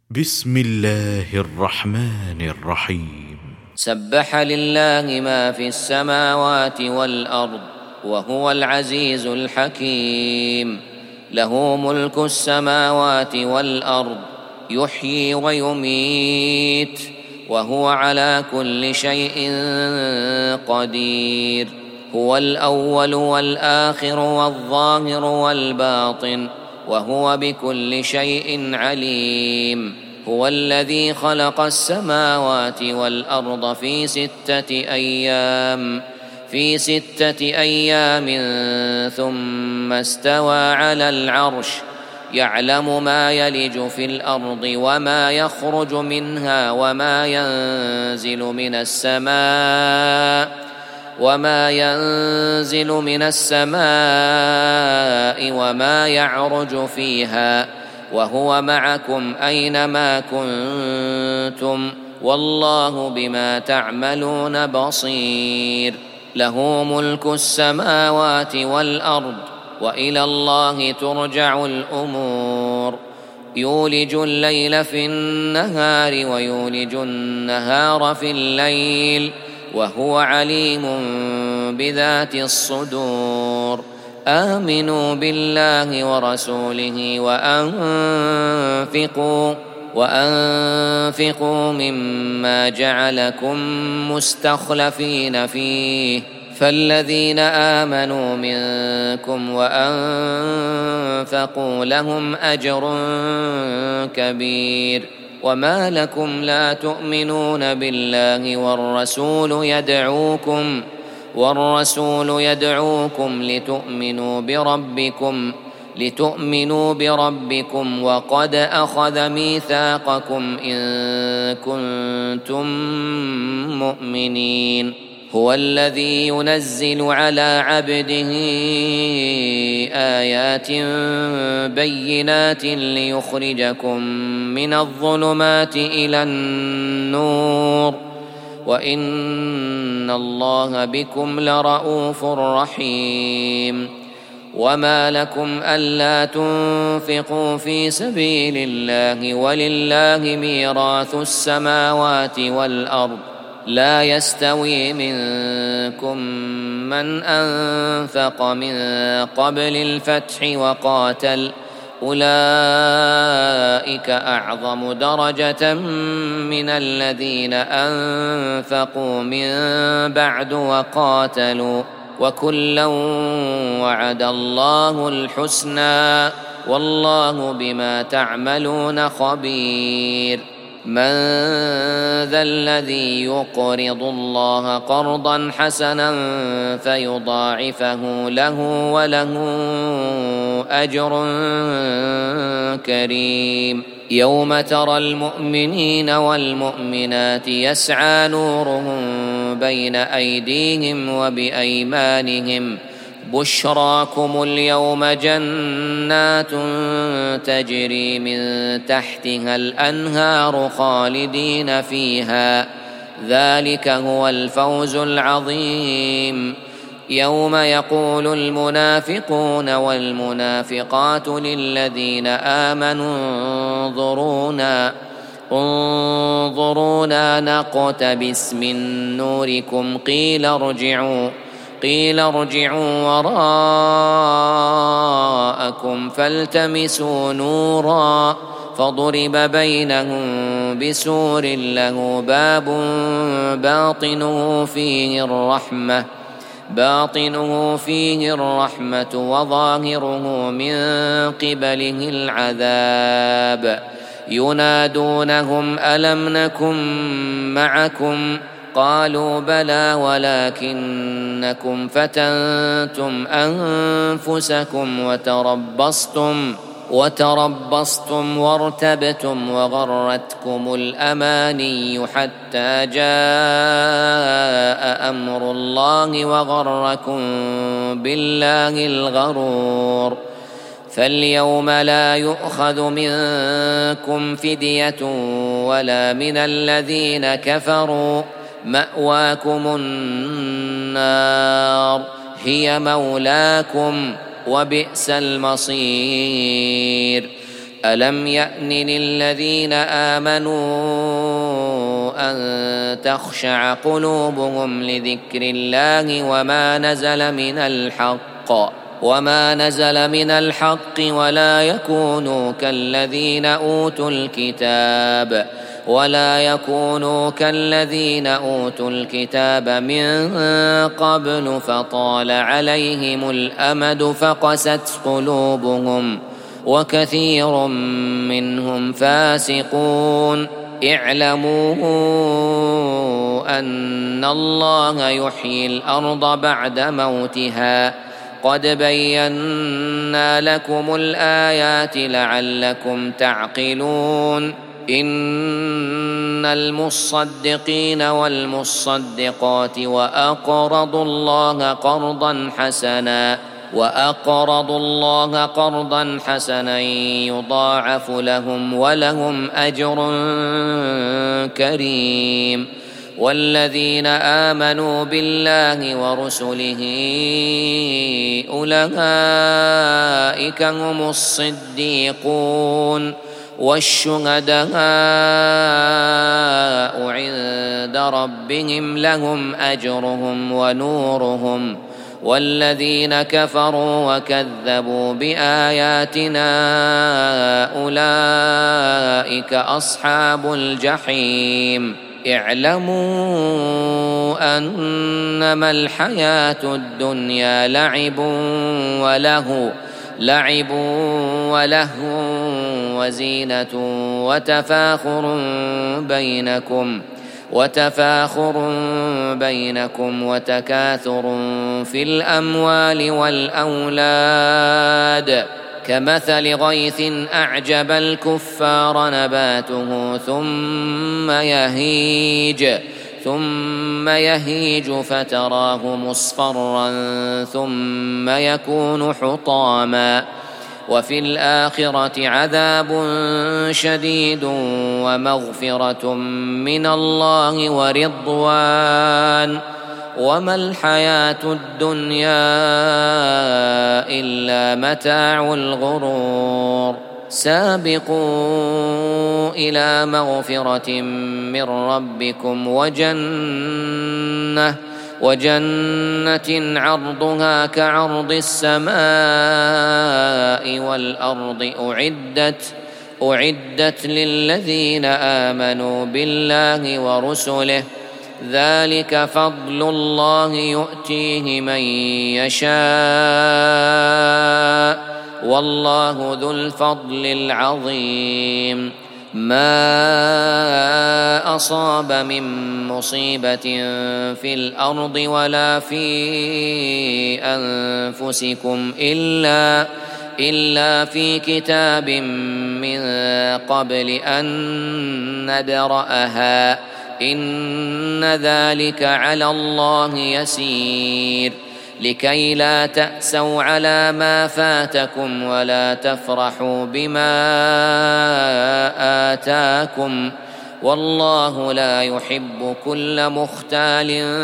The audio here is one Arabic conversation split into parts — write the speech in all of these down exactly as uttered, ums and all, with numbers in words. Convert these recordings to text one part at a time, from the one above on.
بسم الله الرحمن الرحيم. سبح لله ما في السماوات والأرض وهو العزيز الحكيم. له ملك السماوات والأرض يحيي ويميت وهو على كل شيء قدير. هو الأول والآخر والظاهر والباطن وهو بكل شيء عليم. هو الذي خلق السماوات والأرض في ستة أيام في ستة أيام ثم استوى على العرش يعلم ما يلج في الأرض وما يخرج منها وما ينزل من السماء وما ينزل من السماء وما يعرج فيها وهو معكم أينما كنتم والله بما تعملون بصير. له ملك السماوات والأرض وإلى الله ترجع الأمور. يولج الليل في النهار ويولج النهار في الليل وهو عليم بذات الصدور. آمنوا بالله ورسوله وأنفقوا وأنفقوا مما جعلكم مستخلفين فيه فالذين آمنوا منكم وأنفقوا لهم أجر كبير. وما لكم لا تؤمنون بالله والرسول يدعوكم والرسول يدعوكم لتؤمنوا بربكم لتؤمنوا بربكم وقد أخذ ميثاقكم إن كنتم مؤمنين. هو الذي ينزل على عبده آيات بينات ليخرجكم من الظلمات إلى النور وإن الله بكم لرءوف رحيم. وما لكم ألا تنفقوا في سبيل الله ولله ميراث السماوات والأرض لا يستوي منكم من أنفق من قبل الفتح وقاتل أولئك أعظم درجة من الذين أنفقوا من بعد وقاتلوا وكلا وعد الله الحسنى والله بما تعملون خبير. من ذا الذي يقرض الله قرضا حسنا فيضاعفه له وله أجر كريم. يوم ترى المؤمنين والمؤمنات يسعى نورهم بين أيديهم وبأيمانهم بشراكم اليوم جنات تجري من تحتها الأنهار خالدين فيها ذلك هو الفوز العظيم. يوم يقول المنافقون والمنافقات للذين آمنوا انظرونا انظرونا نقتبس من نوركم قيل ارجعوا قيل ارجعوا وراءكم فالتمسوا نورا فضرب بينهم بسور له باب باطنه فيه الرحمة باطنه فيه الرحمة وظاهره من قبله العذاب. ينادونهم ألم نكن معكم قالوا بلى ولكنكم فتنتم أنفسكم وتربصتم وتربصتم وارتبتم وغرتكم الأماني حتى جاء أمر الله وغركم بالله الغرور. فاليوم لا يؤخذ منكم فدية ولا من الذين كفروا مأواكم النار هي مولاكم وبئس المصير. ألم يأن للذين آمنوا أن تخشع قلوبهم لذكر الله وما نزل من الحق وما نزل من الحق ولا يكونوا كالذين أوتوا الكتاب ولا يكونوا كالذين أوتوا الكتاب من قبل فطال عليهم الأمد فقست قلوبهم وكثير منهم فاسقون. اعلموا أن الله يحيي الأرض بعد موتها قد بينا لكم الآيات لعلكم تعقلون. إن المصدقين والمصدقات وأقرضوا الله قرضا حسنا وأقرضوا الله قرضا حسنا يضاعف لهم ولهم أجر كريم. والذين آمنوا بالله ورسله أولئك هم الصديقون والشهداء عند ربهم لهم أجرهم ونورهم. والذين كفروا وكذبوا بآياتنا أولئك أصحاب الجحيم. اعلموا أنما الحياة الدنيا لعب ولهو لعب ولهو وزينة وتفاخر بينكم وتفاخر بينكم وتكاثر في الأموال والأولاد كمثل غيث أعجب الكفار نباته ثم يهيج ثم يهيج فتراه مصفرا ثم يكون حطاما وفي الآخرة عذاب شديد ومغفرة من الله ورضوان وما الحياة الدنيا إلا متاع الغرور. سابقوا إلى مغفرة من ربكم وجنة وجنة عرضها كعرض السماء والأرض أعدت أعدت للذين آمنوا بالله ورسله ذلك فضل الله يؤتيه من يشاء والله ذو الفضل العظيم. ما أصاب من مصيبة في الأرض ولا في أنفسكم إلا إلا في كتاب من قبل أن نبرأها إن ذلك على الله يسير. لكي لا تأسوا على ما فاتكم ولا تفرحوا بما آتاكم والله لا يحب كل مختال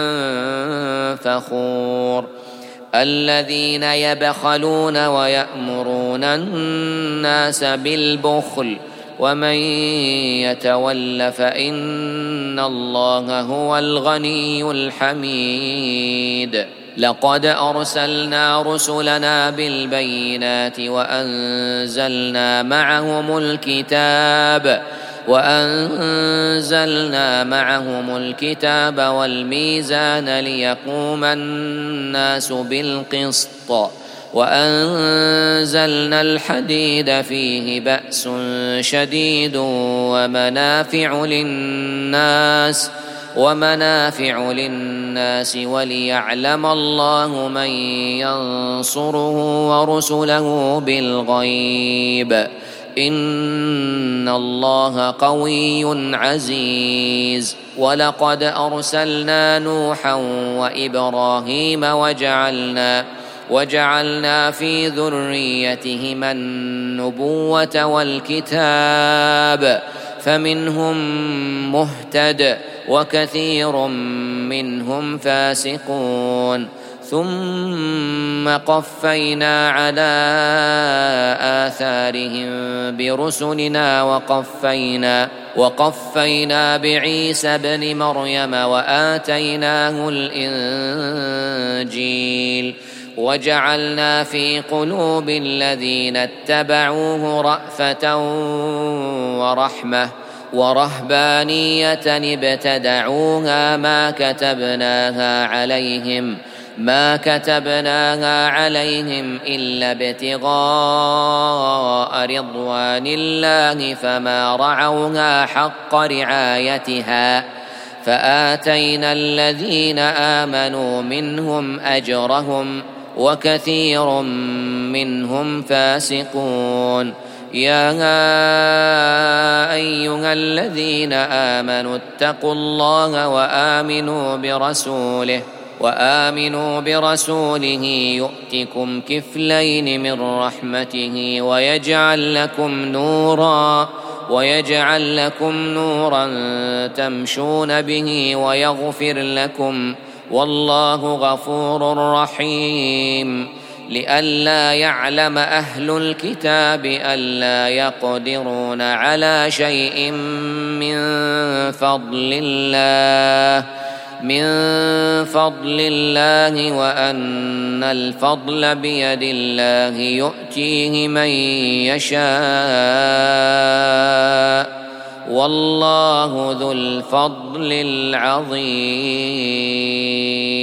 فخور. الذين يبخلون ويأمرون الناس بالبخل ومن يتول فإن الله هو الغني الحميد. لقد أرسلنا رسلنا بالبينات وأنزلنا معهم الكتاب وأنزلنا معهم الكتاب والميزان ليقوم الناس بالقسط وأنزلنا الحديد فيه بأس شديد ومنافع للناس ومنافع للناس وليعلم الله من ينصره ورسله بالغيب إن الله قوي عزيز. ولقد أرسلنا نوحا وإبراهيم وجعلنا وجعلنا في ذريتهما النبوة والكتاب فمنهم مهتد وكثير منهم فاسقون. ثم قفينا على آثارهم برسلنا وقفينا وقفينا بعيسى ابن مريم وآتيناه الإنجيل وجعلنا في قلوب الذين اتبعوه رأفة ورحمة ورهبانية ابتدعوها ما كتبناها عليهم ما كتبناها عليهم إلا ابتغاء رضوان الله فما رعوها حق رعايتها فآتينا الذين آمنوا منهم أجرهم وكثير منهم فاسقون. يا أيها الذين آمنوا اتقوا الله وآمنوا برسوله وآمنوا برسوله يؤتكم كفلين من رحمته ويجعل لكم نورا ويجعل لكم نورا تمشون به ويغفر لكم والله غفور رحيم. لئلا يعلم أهل الكتاب ألا يقدرون على شيء من فضل الله من فضل الله وأن الفضل بيد الله يؤتيه من يشاء والله ذو الفضل العظيم.